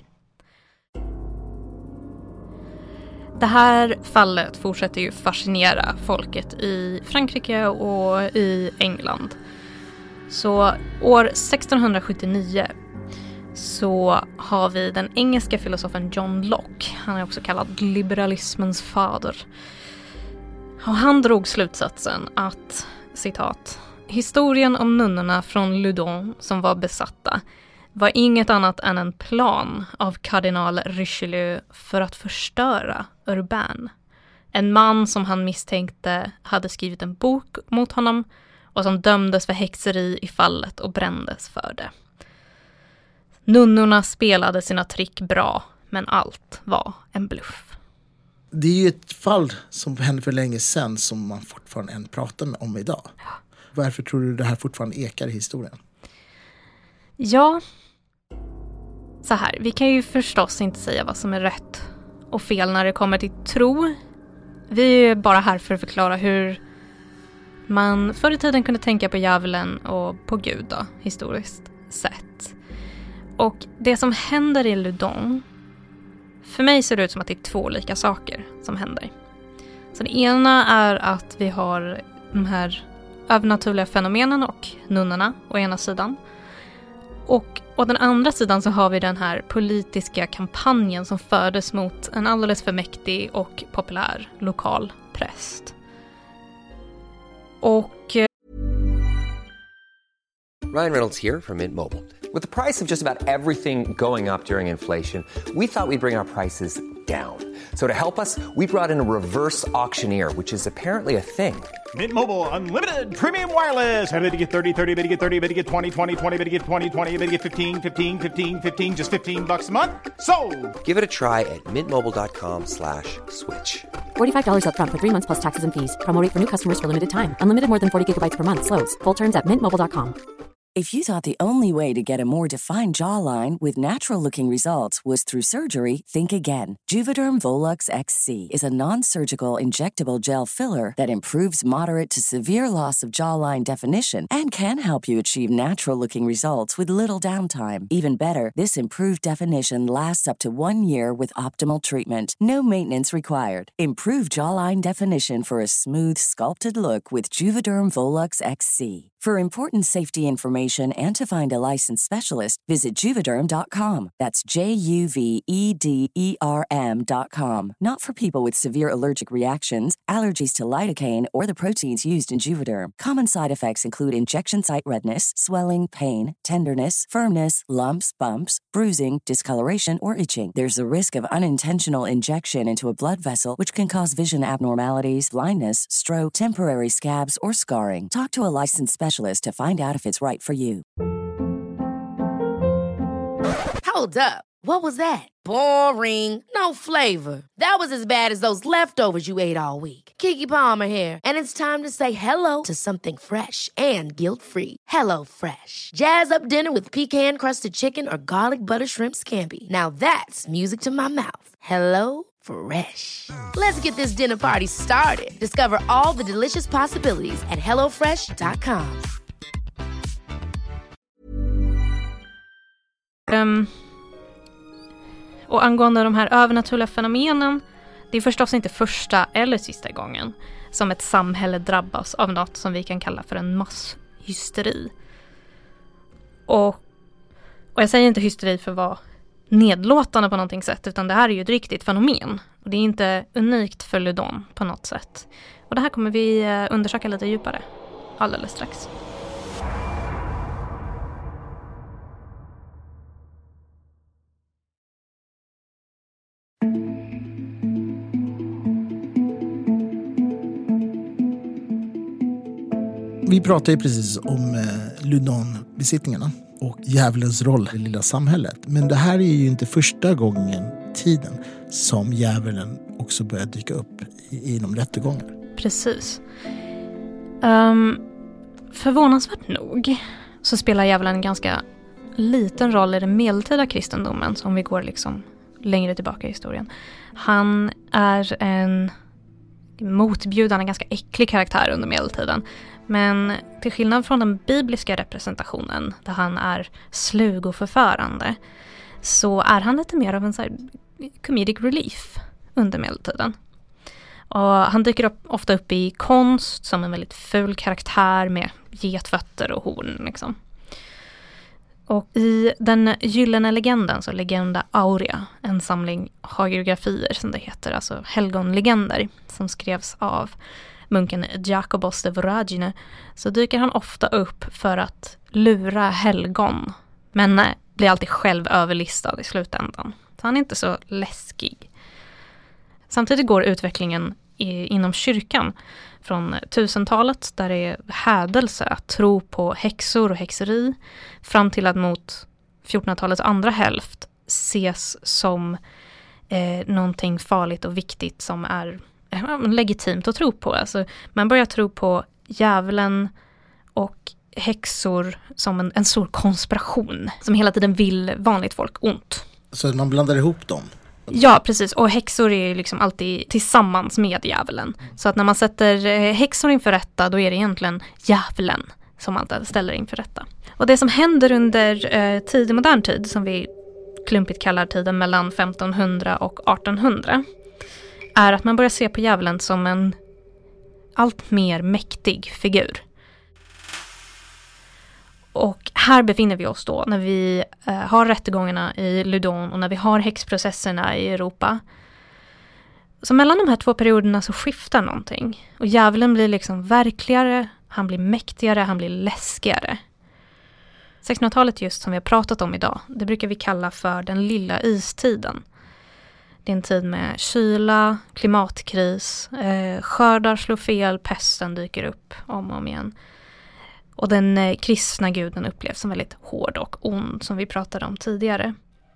Det här fallet fortsätter ju fascinera folket i Frankrike och i England. Så år 1679 så har vi den engelska filosofen John Locke. Han är också kallad liberalismens fader. Och han drog slutsatsen att, citat, historien om nunnorna från Loudun som var besatta var inget annat än en plan av kardinal Richelieu för att förstöra Urban. En man som han misstänkte hade skrivit en bok mot honom och som dömdes för häxeri i fallet och brändes för det. Nunnorna spelade sina trick bra, men allt var en bluff. Det är ju ett fall som hände för länge sedan som man fortfarande än pratar om idag. Varför tror du det här fortfarande ekar i historien? Ja, så här, vi kan ju förstås inte säga vad som är rätt och fel när det kommer till tro. Vi är bara här för att förklara hur man förr i tiden kunde tänka på djävulen och på Gud då, historiskt sett. Och det som händer i Loudun, för mig ser det ut som att det är 2 olika saker som händer. Så det ena är att vi har de här övernaturliga fenomenen och nunnorna å ena sidan. Och å den andra sidan så har vi den här politiska kampanjen som fördes mot en alldeles för mäktig och populär lokal präst. Och Ryan Reynolds here from Mint Mobile. With the price of just about everything going up during inflation, we thought we'd bring our prices down. So to help us, we brought in a reverse auctioneer, which is apparently a thing. Mint Mobile Unlimited Premium Wireless. How to get 30, 30, bit to get 30, bit to get 20, 20, 20, bit to get 20, 20, bit to get 15, 15, 15, 15, just $15 a month? Sold! Give it a try at mintmobile.com/switch. $45 up front for 3 months plus taxes and fees. Promo rate for new customers for limited time. Unlimited more than 40 gigabytes per month. Slows full terms at mintmobile.com. If you thought the only way to get a more defined jawline with natural-looking results was through surgery, think again. Juvederm Volux XC is a non-surgical injectable gel filler that improves moderate to severe loss of jawline definition and can help you achieve natural-looking results with little downtime. Even better, this improved definition lasts up to 1 year with optimal treatment. No maintenance required. Improve jawline definition for a smooth, sculpted look with Juvederm Volux XC. For important safety information and to find a licensed specialist, visit Juvederm.com. That's JUVEDERM.com. Not for people with severe allergic reactions, allergies to lidocaine, or the proteins used in Juvederm. Common side effects include injection site redness, swelling, pain, tenderness, firmness, lumps, bumps, bruising, discoloration, or itching. There's a risk of unintentional injection into a blood vessel, which can cause vision abnormalities, blindness, stroke, temporary scabs, or scarring. Talk to a licensed specialist to find out if it's right for you. Hold up. What was that? Boring. No flavor. That was as bad as those leftovers you ate all week. Keke Palmer here, and it's time to say hello to something fresh and guilt-free. Hello Fresh. Jazz up dinner with pecan-crusted chicken or garlic butter shrimp scampi. Now that's music to my mouth. Hello Fresh. Let's get this dinner party started. Discover all the delicious possibilities at hellofresh.com. Och angående de här övernaturliga fenomenen, det är förstås inte första eller sista gången som ett samhälle drabbas av något som vi kan kalla för en masshysteri. Och jag säger inte hysteri för att vara nedlåtande på någonting sätt, utan det här är ju ett riktigt fenomen. Och det är inte unikt för Loudun på något sätt. Och det här kommer vi undersöka lite djupare alldeles strax. Vi pratade ju precis om Loudun-besittningarna och djävulens roll i det lilla samhället. Men det här är ju inte första gången tiden som djävulen också börjar dyka upp inom rättegångar. Precis. Förvånansvärt nog så spelar djävulen en ganska liten roll i den medeltida kristendomen, om vi går liksom längre tillbaka i historien. Han är en motbjudande, ganska äcklig karaktär under medeltiden. Men till skillnad från den bibliska representationen, där han är slug och förförande, så är han lite mer av en så här comedic relief under medeltiden. Och han dyker ofta upp i konst som en väldigt ful karaktär med getfötter och horn liksom. Och i den gyllene legenden, så Legenda Aurea, en samling hagiografier som det heter, alltså helgonlegender, som skrevs av munken Jacobos de Voragine, så dyker han ofta upp för att lura helgon, men blir alltid själv överlistad i slutändan. Så han är inte så läskig. Samtidigt går utvecklingen inom kyrkan från 1000-talet, där det är hädelse att tro på häxor och häxeri, fram till att mot 1400-talets andra hälft ses som någonting farligt och viktigt som är legitimt att tro på. Alltså, man börjar tro på djävulen och häxor som en stor konspiration som hela tiden vill vanligt folk ont. Så man blandar ihop dem? Ja, precis. Och häxor är liksom alltid tillsammans med djävulen. Så att när man sätter häxor inför rätta, då är det egentligen djävulen som man ställer inför rätta. Och det som händer under tidig modern tid, som vi klumpigt kallar tiden mellan 1500 och 1800, är att man börjar se på djävulen som en allt mer mäktig figur. Och här befinner vi oss då när vi har rättegångarna i Loudun och när vi har häxprocesserna i Europa. Så mellan de här två perioderna så skiftar någonting. Och djävulen blir liksom verkligare, han blir mäktigare, han blir läskigare. 1600-talet just som vi har pratat om idag, det brukar vi kalla för den lilla istiden. Det är en tid med kyla, klimatkris, skördar slår fel, pesten dyker upp om och om igen. Och den kristna guden upplevs som väldigt hård och ond, som vi pratade om tidigare.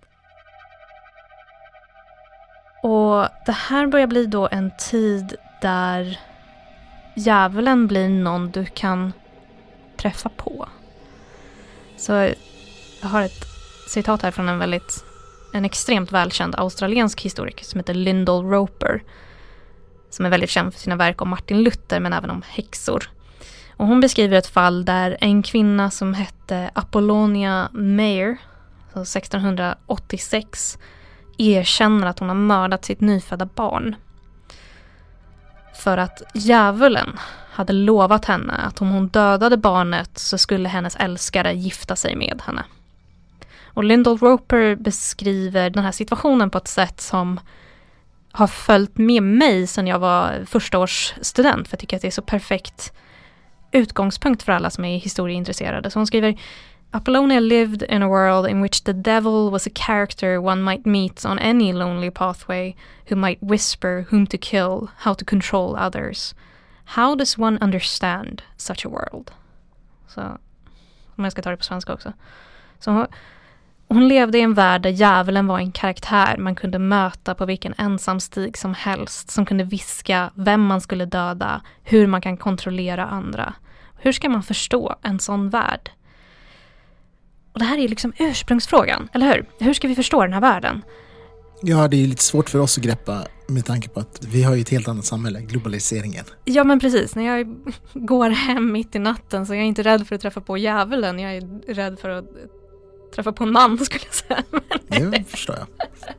Och det här börjar bli då en tid där djävulen blir någon du kan träffa på. Så jag har ett citat här från en extremt välkänd australiensk historiker som heter Lyndall Roper, som är väldigt känd för sina verk om Martin Luther men även om häxor. Och hon beskriver ett fall där en kvinna som hette Apollonia Mayer, så 1686, erkänner att hon har mördat sitt nyfödda barn. För att djävulen hade lovat henne att om hon dödade barnet så skulle hennes älskare gifta sig med henne. Och Lyndall Roper beskriver den här situationen på ett sätt som har följt med mig sedan jag var förstaårsstudent. För jag tycker att det är så perfekt utgångspunkt för alla som är historieintresserade. Så hon skriver: Apollonia lived in a world in which the devil was a character one might meet on any lonely pathway, who might whisper whom to kill, how to control others. How does one understand such a world? Så, om jag ska ta det på svenska också. Så hon levde i en värld där djävulen var en karaktär man kunde möta på vilken ensam stig som helst, som kunde viska vem man skulle döda, hur man kan kontrollera andra. Hur ska man förstå en sån värld? Och det här är liksom ursprungsfrågan, eller hur? Hur ska vi förstå den här världen? Ja, det är lite svårt för oss att greppa med tanke på att vi har ju ett helt annat samhälle, globaliseringen. Ja, men precis. När jag går hem mitt i natten så är jag inte rädd för att träffa på djävulen. Jag är rädd för att träffa på en man, skulle jag säga. Det förstår jag.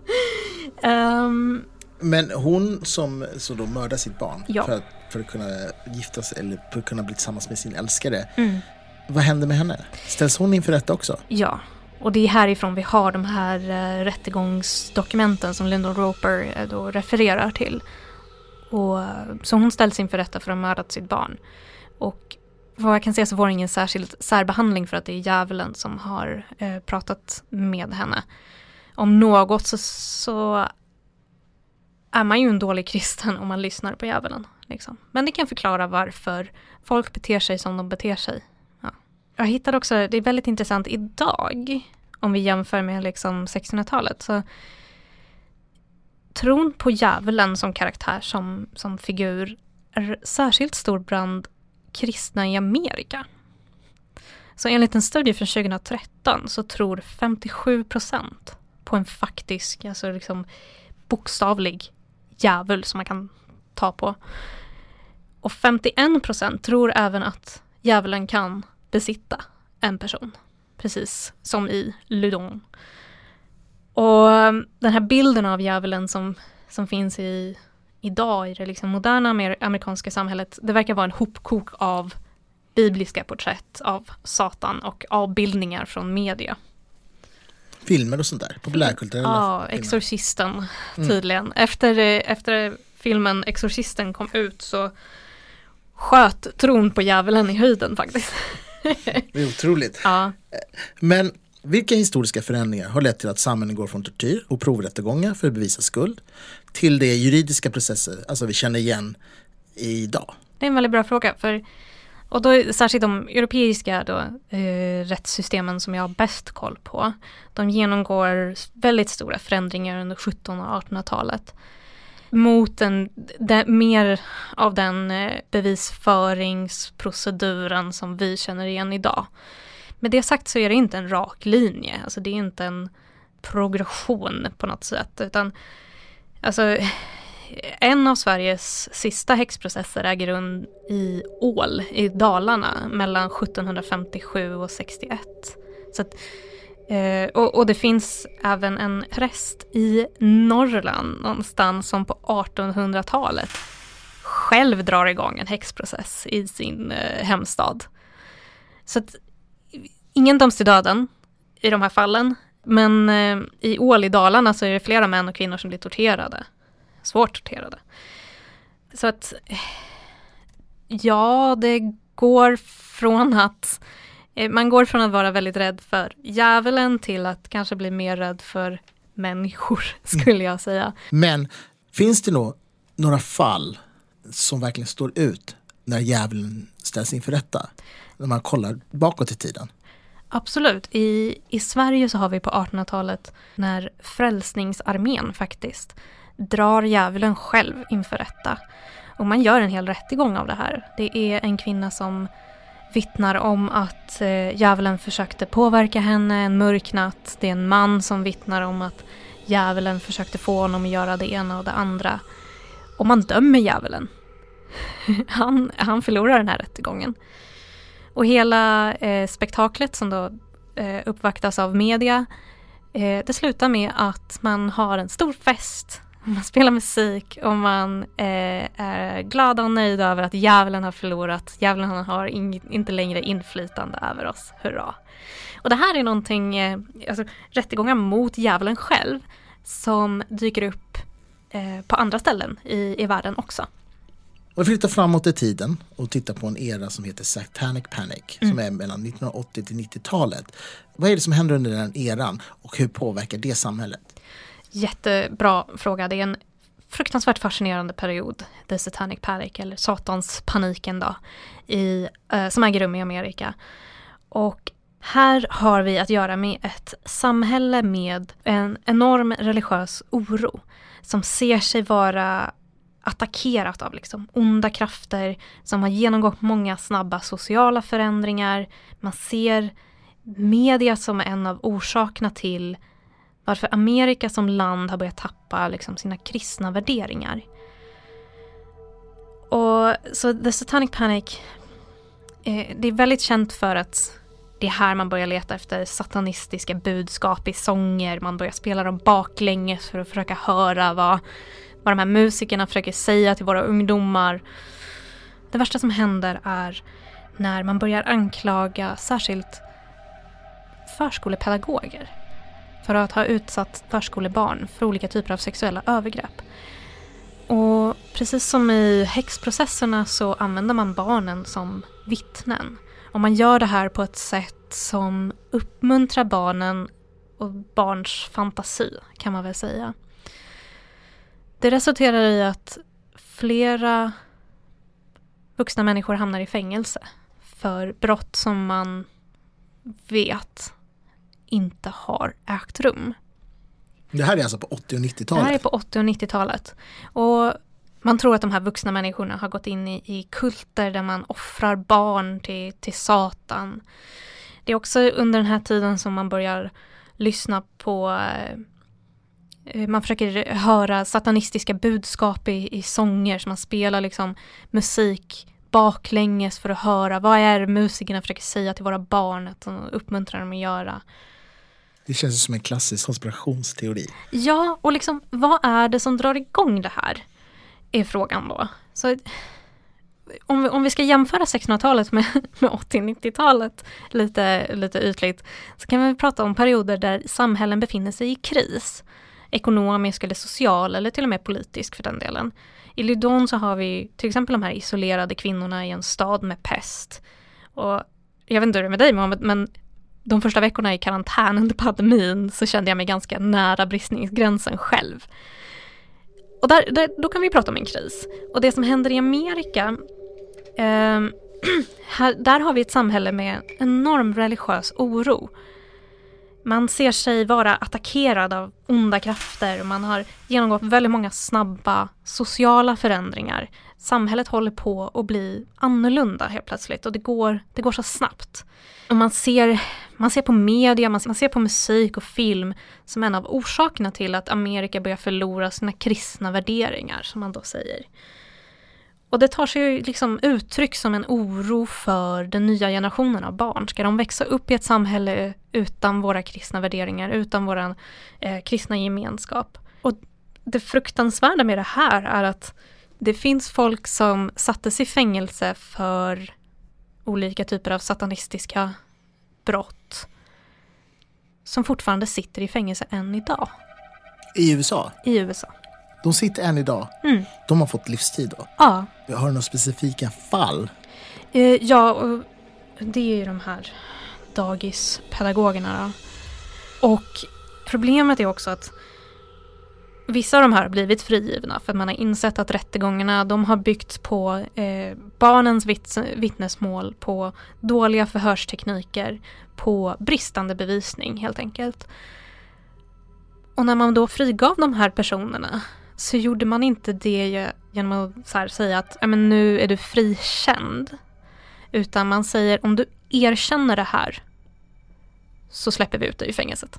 Men hon som så då mördar sitt barn för att kunna gifta sig eller för att kunna bli tillsammans med sin älskare. Vad händer med henne? Ställs hon inför rätta också? Ja, och det är härifrån vi har de här rättegångsdokumenten som Lyndall Roper då refererar till. Och, så hon ställs inför rätta för att ha mördat sitt barn. Och vad jag kan säga så var det ingen särskild särbehandling för att det är djävulen som har pratat med henne. Om något så är man ju en dålig kristen om man lyssnar på djävulen. Liksom. Men det kan förklara varför folk beter sig som de beter sig. Ja. Jag hittade också, det är väldigt intressant idag, om vi jämför med liksom 1600-talet. Så tron på djävulen som karaktär, som figur, är särskilt stor bland kristna i Amerika. Så enligt en studie från 2013 så tror 57% på en faktisk, alltså liksom bokstavlig djävul som man kan ta på. Och 51% tror även att djävulen kan besitta en person. Precis som i Ludon. Och den här bilden av djävulen som finns idag i det liksom moderna amerikanska samhället, det verkar vara en hopkok av bibliska porträtt av Satan och avbildningar från media. Filmer och sånt där, populärkulturella filmer. Ja, Exorcisten tydligen. Efter filmen Exorcisten kom ut så sköt tron på djävulen i höjden faktiskt. Det är otroligt. Ja. Men vilka historiska förändringar har lett till att samhällen går från tortyr och provrättegångar för att bevisa skuld till det juridiska processer, alltså vi känner igen idag? Det är en väldigt bra fråga, och då särskilt de europeiska rättssystemen som jag har bäst koll på. De genomgår väldigt stora förändringar under 1700- och 1800-talet. Mot mer av den bevisföringsproceduren som vi känner igen idag. Med det sagt så är det inte en rak linje. Alltså det är inte en progression på något sätt. Utan alltså, en av Sveriges sista häxprocesser äger rum i Ål i Dalarna mellan 1757 och 61. Så att, och det finns även en präst i Norrland någonstans som på 1800-talet själv drar igång en häxprocess i sin hemstad. Så att ingen döms till döden i de här fallen, men i Ål i Dalarna så är det flera män och kvinnor som blir torterade. Svårt torterade. Så att ja, det går från att man går från att vara väldigt rädd för djävulen till att kanske bli mer rädd för människor skulle jag säga. Men finns det några fall som verkligen står ut när djävulen ställs inför rätta? När man kollar bakåt i tiden. Absolut. I Sverige så har vi på 1800-talet när Frälsningsarmén faktiskt drar djävulen själv inför rätta. Och man gör en hel rättegång av det här. Det är en kvinna som vittnar om att djävulen försökte påverka henne en mörk natt. Det är en man som vittnar om att djävulen försökte få honom att göra det ena och det andra. Och man dömer djävulen. Han förlorar den här rättegången. Och hela spektaklet som då uppvaktas av media, det slutar med att man har en stor fest. Man spelar musik och man är glada och nöjda över att djävulen har förlorat. Djävulen har inte längre inflytande över oss. Hurra! Och det här är någonting, alltså rättegångar mot djävulen själv som dyker upp på andra ställen i världen också. Och vi flyttar framåt i tiden och tittar på en era som heter Satanic Panic som är mellan 1980 till 90-talet. Vad är det som händer under den eran och hur påverkar det samhället? Jättebra fråga. Det är en fruktansvärt fascinerande period, The Satanic Panic eller Satans paniken då, som äger rum i Amerika. Och här har vi att göra med ett samhälle med en enorm religiös oro som ser sig vara attackerat av liksom onda krafter som har genomgått många snabba sociala förändringar. Man ser media som en av orsakerna till varför Amerika som land har börjat tappa liksom sina kristna värderingar. Och så The Satanic Panic, det är väldigt känt för att det är här man börjar leta efter satanistiska budskap i sånger. Man börjar spela dem baklänges för att försöka höra vad de här musikerna försöker säga till våra ungdomar. Det värsta som händer är när man börjar anklaga särskilt förskolepedagoger för att ha utsatt förskolebarn för olika typer av sexuella övergrepp. Och precis som i häxprocesserna så använder man barnen som vittnen. Och man gör det här på ett sätt som uppmuntrar barnen och barns fantasi, kan man väl säga. Det resulterar i att flera vuxna människor hamnar i fängelse för brott som man vet inte har ägt rum. Det här är alltså på 80- och 90-talet? Det här är på 80- och 90-talet. Och man tror att de här vuxna människorna har gått in i kulter där man offrar barn till Satan. Det är också under den här tiden som man börjar lyssna på... Man försöker höra satanistiska budskap i sånger. Så man spelar liksom musik baklänges för att höra vad är musikerna försöker säga till våra barn och uppmuntrar dem att göra. Det känns som en klassisk konspirationsteori. Ja, och liksom vad är det som drar igång det här? Är frågan då. Så om vi ska jämföra 1600-talet med 80-90-talet lite ytligt, så kan vi prata om perioder där samhällen befinner sig i kris. Ekonomisk eller social eller till och med politisk för den delen. I Lydon så har vi till exempel de här isolerade kvinnorna i en stad med pest. Och jag vet inte hur det är med dig, Mohammed, men de första veckorna i karantän under pandemin så kände jag mig ganska nära bristningsgränsen själv. Och då kan vi prata om en kris. Och det som händer i Amerika, där har vi ett samhälle med enorm religiös oro. Man ser sig vara attackerad av onda krafter och man har genomgått väldigt många snabba sociala förändringar. Samhället håller på att bli annorlunda helt plötsligt och det går så snabbt. Och man ser på media, man ser på musik och film som en av orsakerna till att Amerika börjar förlora sina kristna värderingar, som man då säger. Och det tar sig liksom uttryck som en oro för den nya generationen av barn. Ska de växa upp i ett samhälle utan våra kristna värderingar, utan våran kristna gemenskap? Och det fruktansvärda med det här är att det finns folk som sattes i fängelse för olika typer av satanistiska brott som fortfarande sitter i fängelse än idag. I USA? I USA. De sitter än idag. Mm. De har fått livstid då? Ja. Jag har några specifika fall? Ja, och det är ju de här dagispedagogerna då. Och Problemet är också att vissa av de här har blivit frigivna för att man har insett att rättegångarna de har byggts på barnens vittnesmål, på dåliga förhörstekniker, på bristande bevisning helt enkelt. Och när man då frigav de här personerna så gjorde man inte det genom att så här säga att men nu är du frikänd. Utan man säger om du erkänner det här så släpper vi ut dig i fängelset.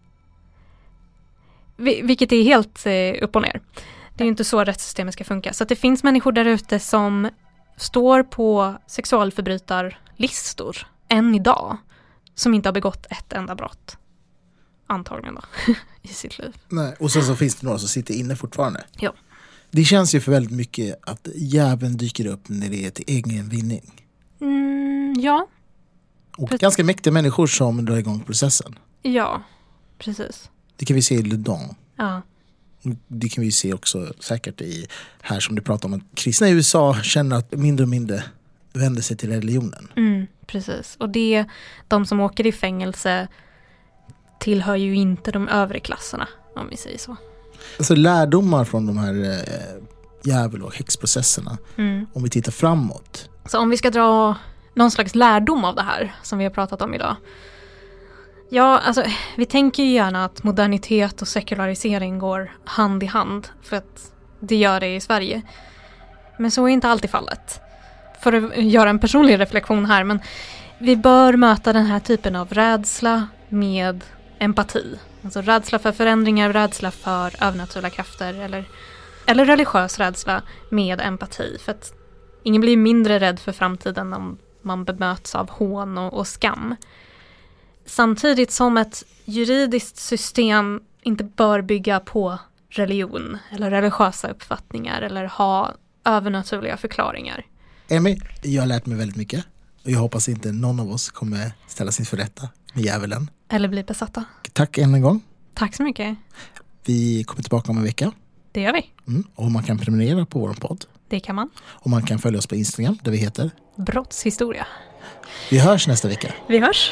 Vilket är helt upp och ner. Det är ju inte så rättssystemet ska funka. Så att det finns människor där ute som står på sexualförbrytarlistor än idag som inte har begått ett enda brott. Antagligen då. I sitt liv. Nej, och sen så finns det några som sitter inne fortfarande. Ja. Det känns ju för väldigt mycket att jäveln dyker upp när det är till egen vinning. Ja. Och ganska mäktiga människor som drar igång processen. Ja, precis. Det kan vi se i Ludon. Ja. Det kan vi se också säkert i här som du pratar om att kristna i USA känner att mindre och mindre vänder sig till religionen. Precis. Och de som åker i fängelse tillhör ju inte de övre klasserna, om vi säger så. Alltså lärdomar från de här jävel- och häxprocesserna. Om vi tittar framåt. Så om vi ska dra någon slags lärdom av det här som vi har pratat om idag. Ja, alltså vi tänker ju gärna att modernitet och sekularisering går hand i hand för att det gör det i Sverige. Men så är inte alltid fallet. För att göra en personlig reflektion här, men vi bör möta den här typen av rädsla med empati. Alltså rädsla för förändringar, rädsla för övernaturliga krafter eller religiös rädsla med empati. För att ingen blir mindre rädd för framtiden om man bemöts av hån och skam. Samtidigt som ett juridiskt system inte bör bygga på religion eller religiösa uppfattningar eller ha övernaturliga förklaringar. Emmy, jag har lärt mig väldigt mycket och jag hoppas inte någon av oss kommer ställas inför rätta med djävulen. Eller bli besatta. Tack än en gång. Tack så mycket. Vi kommer tillbaka om en vecka. Det gör vi. Och man kan prenumerera på vår podd. Det kan man. Och man kan följa oss på Instagram där vi heter Brottshistoria. Vi hörs nästa vecka. Vi hörs.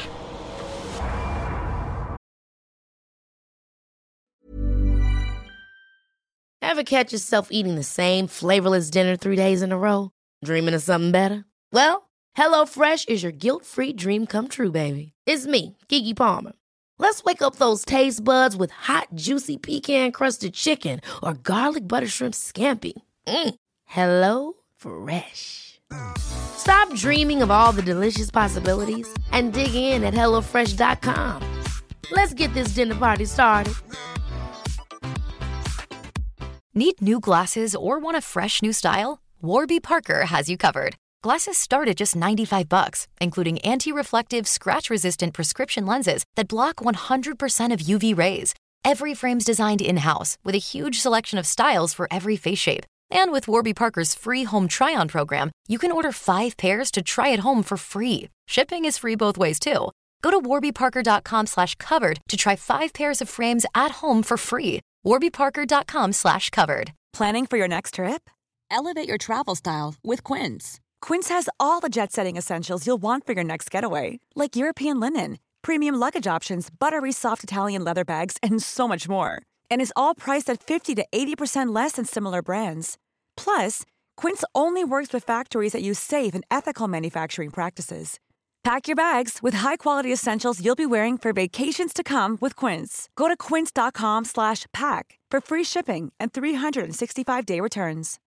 Ever catch yourself eating the same flavorless dinner 3 days in a row? Dreaming of something better? Well, HelloFresh is your guilt-free dream come true, baby. It's me, Keke Palmer. Let's wake up those taste buds with hot, juicy pecan-crusted chicken or garlic butter shrimp scampi. Hello Fresh. Stop dreaming of all the delicious possibilities and dig in at HelloFresh.com. Let's get this dinner party started. Need new glasses or want a fresh new style? Warby Parker has you covered. Glasses start at just $95, including anti-reflective, scratch-resistant prescription lenses that block 100% of UV rays. Every frame's designed in-house with a huge selection of styles for every face shape. And with Warby Parker's free home try-on program, you can order 5 pairs to try at home for free. Shipping is free both ways, too. Go to warbyparker.com/covered to try 5 pairs of frames at home for free. warbyparker.com/covered. Planning for your next trip? Elevate your travel style with Quince. Quince has all the jet-setting essentials you'll want for your next getaway, like European linen, premium luggage options, buttery soft Italian leather bags, and so much more. And is all priced at 50 to 80% less than similar brands. Plus, Quince only works with factories that use safe and ethical manufacturing practices. Pack your bags with high-quality essentials you'll be wearing for vacations to come with Quince. Go to quince.com/pack for free shipping and 365-day returns.